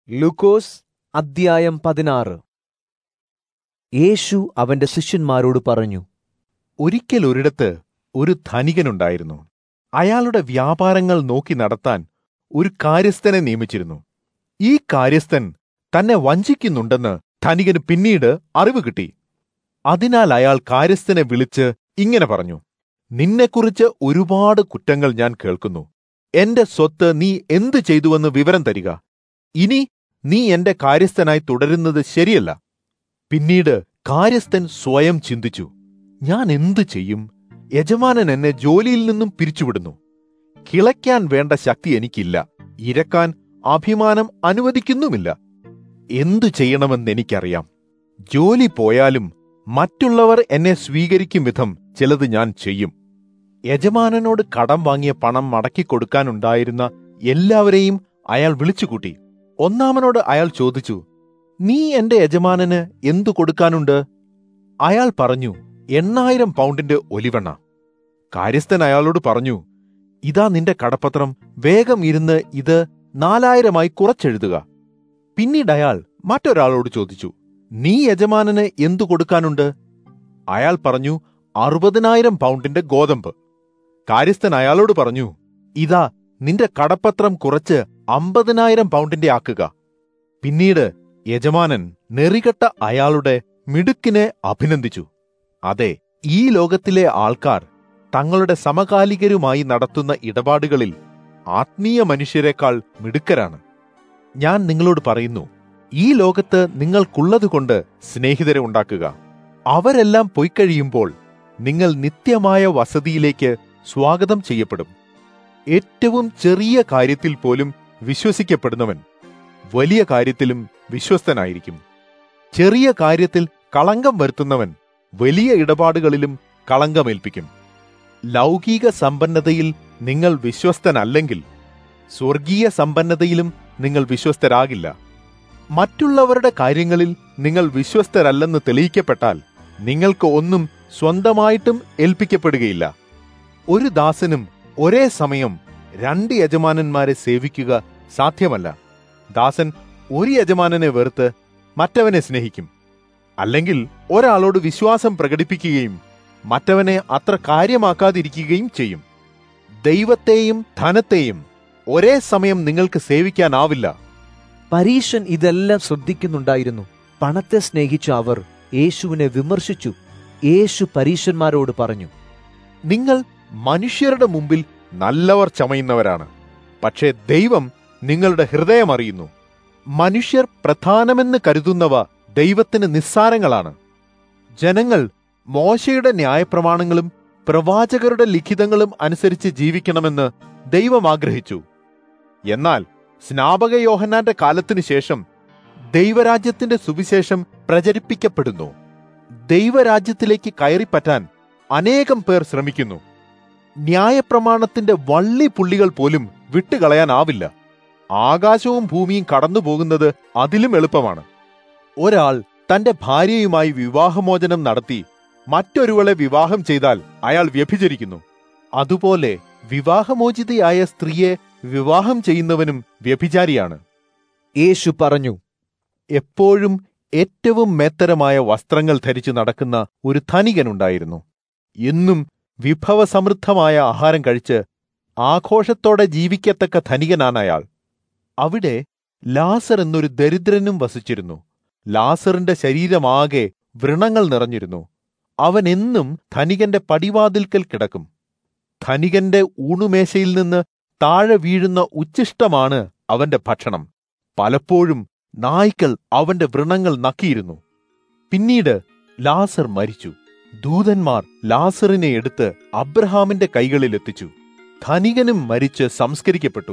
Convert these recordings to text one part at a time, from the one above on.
ലൂക്കോസ് അദ്ധ്യായം 16. യേശു അവന്റെ ശിഷ്യന്മാരോട് പറഞ്ഞു, ഒരിക്കൽ ഒരിടത്ത് ഒരു ധനികനുണ്ടായിരുന്നു. അയാളുടെ വ്യാപാരങ്ങൾ നോക്കി നടത്താൻ ഒരു കാര്യസ്ഥനെ നിയമിച്ചിരുന്നു. ഈ കാര്യസ്ഥൻ തന്നെ വഞ്ചിക്കുന്നുണ്ടെന്ന് ധനികന് പിന്നീട് അറിവ് കിട്ടി. അതിനാൽ അയാൾ കാര്യസ്ഥനെ വിളിച്ച് ഇങ്ങനെ പറഞ്ഞു: നിന്നെക്കുറിച്ച് ഒരുപാട് കുറ്റങ്ങൾ ഞാൻ കേൾക്കുന്നു. എന്റെ സ്വത്ത് നീ എന്തു ചെയ്തുവെന്ന് വിവരം തരിക. ഇനി നീ എന്റെ കാര്യസ്ഥനായി തുടരുന്നത് ശരിയല്ല. പിന്നീട് കാര്യസ്ഥൻ സ്വയം ചിന്തിച്ചു, ഞാൻ എന്തു ചെയ്യും? യജമാനൻ എന്നെ ജോലിയിൽ നിന്നും പിരിച്ചുവിടുന്നു. കിളയ്ക്കാൻ വേണ്ട ശക്തി എനിക്കില്ല, ഇരക്കാൻ അഭിമാനം അനുവദിക്കുന്നുമില്ല. എന്തു ചെയ്യണമെന്നെനിക്കറിയാം. ജോലി പോയാലും മറ്റുള്ളവർ എന്നെ സ്വീകരിക്കും വിധം ചിലത് ഞാൻ ചെയ്യും. യജമാനനോട് കടം വാങ്ങിയ പണം മടക്കിക്കൊടുക്കാനുണ്ടായിരുന്ന എല്ലാവരെയും അയാൾ വിളിച്ചുകൂട്ടി. ഒന്നാമനോട് അയാൾ ചോദിച്ചു, നീ എന്റെ യജമാനന് എന്തു കൊടുക്കാനുണ്ട്? അയാൾ പറഞ്ഞു, 8,000 പൗണ്ടിന്റെ ഒലിവെണ്ണ. കാര്യസ്ഥൻ അയാളോട് പറഞ്ഞു, ഇതാ നിന്റെ കടപ്പത്രം, വേഗം ഇരുന്ന് ഇത് 4,000 കുറച്ചെഴുതുക. പിന്നീട് അയാൾ മറ്റൊരാളോട് ചോദിച്ചു, നീ യജമാനന് എന്തു കൊടുക്കാനുണ്ട്? അയാൾ പറഞ്ഞു, 60,000 പൗണ്ടിന്റെ ഗോതമ്പ്. കാര്യസ്ഥൻ അയാളോട് പറഞ്ഞു, ഇതാ നിന്റെ കടപ്പത്രം കുറച്ച് 50,000 പൗണ്ടിന്റെ ആക്കുക. പിന്നീട് യജമാനൻ നെറികെട്ട അയാളുടെ മിടുക്കിനെ അഭിനന്ദിച്ചു. അതെ, ഈ ലോകത്തിലെ ആൾക്കാർ തങ്ങളുടെ സമകാലികരുമായി നടത്തുന്ന ഇടപാടുകളിൽ ആത്മീയ മനുഷ്യരെക്കാൾ മിടുക്കരാണ്. ഞാൻ നിങ്ങളോട് പറയുന്നു, ഈ ലോകത്ത് നിങ്ങൾക്കുള്ളതുകൊണ്ട് സ്നേഹിതരെ ഉണ്ടാക്കുക. അവരെല്ലാം പൊയ്ക്കഴിയുമ്പോൾ നിങ്ങൾ നിത്യമായ വസതിയിലേക്ക് സ്വാഗതം ചെയ്യപ്പെടും. ഏറ്റവും ചെറിയ കാര്യത്തിൽ പോലും വിശ്വസിക്കപ്പെടുന്നവൻ വലിയ കാര്യത്തിലും വിശ്വസ്തനായിരിക്കും. ചെറിയ കാര്യത്തിൽ കളങ്കം വരുത്തുന്നവൻ വലിയ ഇടപാടുകളിലും കളങ്കമേൽപ്പിക്കും. ലൗകിക സമ്പന്നതയിൽ നിങ്ങൾ വിശ്വസ്തനല്ലെങ്കിൽ സ്വർഗീയ സമ്പന്നതയിലും നിങ്ങൾ വിശ്വസ്തരാകില്ല. മറ്റുള്ളവരുടെ കാര്യങ്ങളിൽ നിങ്ങൾ വിശ്വസ്തരല്ലെന്ന് തെളിയിക്കപ്പെട്ടാൽ നിങ്ങൾക്ക് ഒന്നും സ്വന്തമായിട്ടും ഏൽപ്പിക്കപ്പെടുകയില്ല. ഒരു ദാസനും ഒരേ സമയം 2 യജമാനന്മാരെ സേവിക്കുക സാധ്യമല്ല. ദാസൻ ഒരു യജമാനനെ വെറുത്ത് മറ്റവനെ സ്നേഹിക്കും. അല്ലെങ്കിൽ ഒരാളോട് വിശ്വാസം പ്രകടിപ്പിക്കുകയും മറ്റവനെ അത്ര കാര്യമാക്കാതിരിക്കുകയും ചെയ്യും. ദൈവത്തെയും ധനത്തെയും ഒരേ സമയം നിങ്ങൾക്ക് സേവിക്കാനാവില്ല. പരീശൻ ഇതെല്ലാം ശ്രദ്ധിക്കുന്നുണ്ടായിരുന്നു. പണത്തെ സ്നേഹിച്ച അവർ യേശുവിനെ വിമർശിച്ചു. യേശു പരീശന്മാരോട് പറഞ്ഞു, നിങ്ങൾ മനുഷ്യരുടെ മുമ്പിൽ നല്ലവർ ചമയുന്നവരാണ്, പക്ഷേ ദൈവം നിങ്ങളുടെ ഹൃദയം അറിയുന്നു. മനുഷ്യർ പ്രധാനമെന്ന് കരുതുന്നവ ദൈവത്തിന് നിസ്സാരങ്ങളാണ്. ജനങ്ങൾ മോശയുടെ ന്യായപ്രമാണങ്ങളും പ്രവാചകരുടെ ലിഖിതങ്ങളും അനുസരിച്ച് ജീവിക്കണമെന്ന് ദൈവം ആഗ്രഹിച്ചു. എന്നാൽ സ്നാപക യോഹന്നാന്റെ കാലത്തിനു ശേഷം ദൈവരാജ്യത്തിന്റെ സുവിശേഷം പ്രചരിപ്പിക്കപ്പെടുന്നു. ദൈവരാജ്യത്തിലേക്ക് കയറിപ്പറ്റാൻ അനേകം പേർ ശ്രമിക്കുന്നു. ന്യായപ്രമാണത്തിന്റെ വള്ളി പുള്ളികൾ പോലും വിട്ടുകളയാനാവില്ല. ആകാശവും ഭൂമിയും കടന്നുപോകുന്നത് അതിലും എളുപ്പമാണ്. ഒരാൾ തന്റെ ഭാര്യയുമായി വിവാഹമോചനം നടത്തി മറ്റൊരുവളെ വിവാഹം ചെയ്താൽ അയാൾ വ്യഭിചരിക്കുന്നു. അതുപോലെ വിവാഹമോചിതയായ സ്ത്രീയെ വിവാഹം ചെയ്യുന്നവനും വ്യഭിചാരിയാണ്. യേശു പറഞ്ഞു, എപ്പോഴും ഏറ്റവും മേത്തരമായ വസ്ത്രങ്ങൾ ധരിച്ചു നടക്കുന്ന ഒരു ധനികനുണ്ടായിരുന്നു. എന്നും വിഭവസമൃദ്ധമായ ആഹാരം കഴിച്ച് ആഘോഷത്തോടെ ജീവിക്കത്തക്ക ധനികനാണയാൾ. അവിടെ ലാസർ എന്നൊരു ദരിദ്രനും വസിച്ചിരുന്നു. ലാസറിന്റെ ശരീരമാകെ വ്രണങ്ങൾ നിറഞ്ഞിരുന്നു. അവൻ എന്നും ധനികന്റെ പടിവാതിൽക്കൽ കിടക്കും. ധനികന്റെ ഊണുമേശയിൽ നിന്ന് താഴെ വീഴുന്ന ഉച്ഛിഷ്ടമാണ് അവന്റെ ഭക്ഷണം. പലപ്പോഴും നായ്ക്കൾ അവന്റെ വ്രണങ്ങൾ നക്കിയിരുന്നു. പിന്നീട് ലാസർ മരിച്ചു. ദൂതന്മാർ ലാസറിനെ എടുത്ത് അബ്രഹാമിന്റെ കൈകളിൽ എത്തിച്ചു. ധനികനും മരിച്ച് സംസ്കരിക്കപ്പെട്ടു.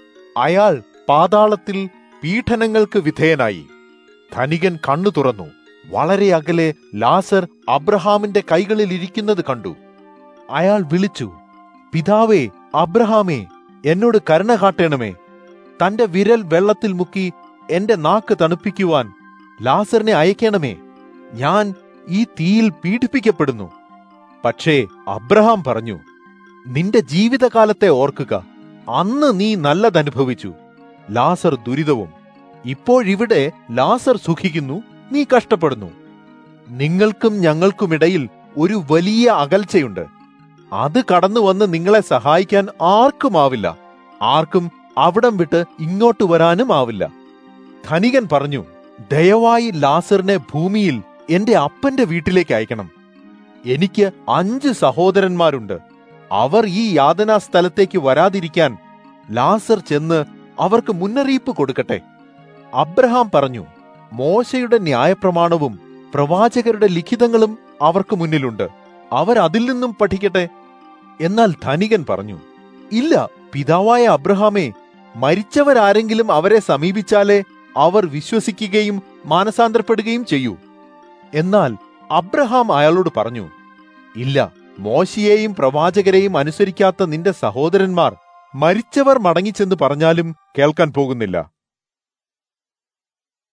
അയാൾ പാതാളത്തിൽ പീഡനങ്ങൾക്ക് വിധേയനായി. ധനികൻ കണ്ണു തുറന്നു. വളരെ അകലെ ലാസർ അബ്രഹാമിന്റെ കൈകളിൽ ഇരിക്കുന്നത് കണ്ടു. അയാൾ വിളിച്ചു, പിതാവേ അബ്രഹാമേ, എന്നോട് കരുണ കാട്ടണമേ. തന്റെ വിരൽ വെള്ളത്തിൽ മുക്കി എന്റെ നാക്ക് തണുപ്പിക്കുവാൻ ലാസറിനെ അയക്കണമേ. ഞാൻ ഈ തീയിൽ പീഡിപ്പിക്കപ്പെടുന്നു. പക്ഷേ അബ്രഹാം പറഞ്ഞു, നിന്റെ ജീവിതകാലത്തെ ഓർക്കുക. അന്ന് നീ നല്ലതനുഭവിച്ചു, ലാസർ ദുരിതവും. ഇപ്പോഴിവിടെ ലാസർ സുഖിക്കുന്നു, നീ കഷ്ടപ്പെടുന്നു. നിങ്ങൾക്കും ഞങ്ങൾക്കുമിടയിൽ ഒരു വലിയ അകൽച്ചയുണ്ട്. അത് കടന്നു വന്ന് നിങ്ങളെ സഹായിക്കാൻ ആർക്കുമാവില്ല. ആർക്കും അവിടം വിട്ട് ഇങ്ങോട്ട് വരാനും ആവില്ല. ധനികൻ പറഞ്ഞു, ദയവായി ലാസറിനെ ഭൂമിയിൽ എന്റെ അപ്പന്റെ വീട്ടിലേക്ക് അയക്കണം. എനിക്ക് 5 സഹോദരന്മാരുണ്ട്. അവർ ഈ യാതനാ സ്ഥലത്തേക്ക് വരാതിരിക്കാൻ ലാസർ ചെന്ന് അവർക്ക് മുന്നറിയിപ്പ് കൊടുക്കട്ടെ. അബ്രഹാം പറഞ്ഞു, മോശയുടെ ന്യായപ്രമാണവും പ്രവാചകരുടെ ലിഖിതങ്ങളും അവർക്ക് മുന്നിലുണ്ട്. അവർ അതിൽ നിന്നും പഠിക്കട്ടെ. എന്നാൽ ധനികൻ പറഞ്ഞു, ഇല്ല പിതാവായ അബ്രഹാമേ, മരിച്ചവരാരെങ്കിലും അവരെ സമീപിച്ചാലേ അവർ വിശ്വസിക്കുകയും മാനസാന്തരപ്പെടുകയും ചെയ്യൂ. എന്നാൽ അബ്രഹാം അയാളോട് പറഞ്ഞു, ഇല്ല, മോശയെയും പ്രവാചകരെയും അനുസരിക്കാത്ത നിന്റെ സഹോദരന്മാർ മരിച്ചവർ മടങ്ങിച്ചെന്ന് പറഞ്ഞാലും കേൾക്കാൻ പോകുന്നില്ല.